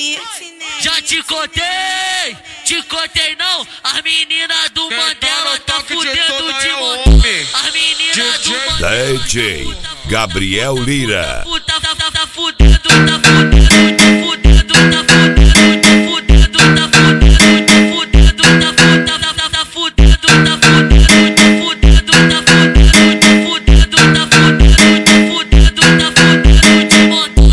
Já te contei não. As meninas do Mandela tá fudendo de montão. As meninas do Mandela DJ Gabriel Lira. tá fudendo, tá fudendo, tá fudendo, tá fudendo, tá fudendo, tá fudendo, tá fudendo, tá fudendo, tá fudendo, tá fudendo, tá fudendo de montão.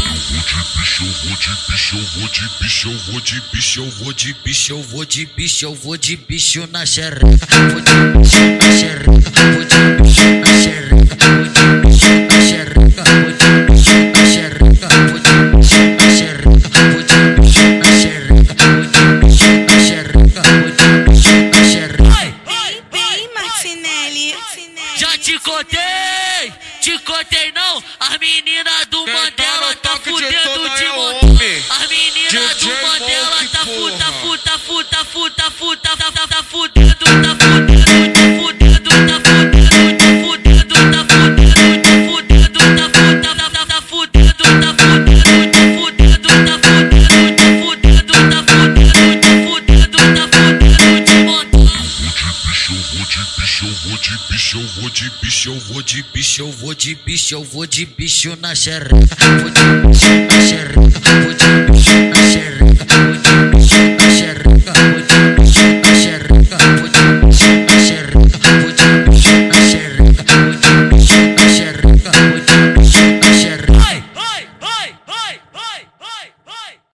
Eu vou de bicho na xereca. Vou de bicho na xereca. Vou de bicho na xereca. Vou de bicho na xereca. Vou de bicho na xereca. Vou de bicho na xereca. Vou de bicho na xereca. Vou de bicho na xereca. Vou de bicho na xereca. Bem, Martinelli. Já te contei não. As meninas do Mandela tá fudendo de montão. As meninas do Mandela tá fudendo, tá fudendo, tá fudendo, tá fudendo, tá fudendo, tá fudendo, tá fudendo, tá fudendo, tá fudendo de montão. Eu vou de bicho na xereca. Vou de bicho na xereca. Vou de bicho na xereca. Vou de bicho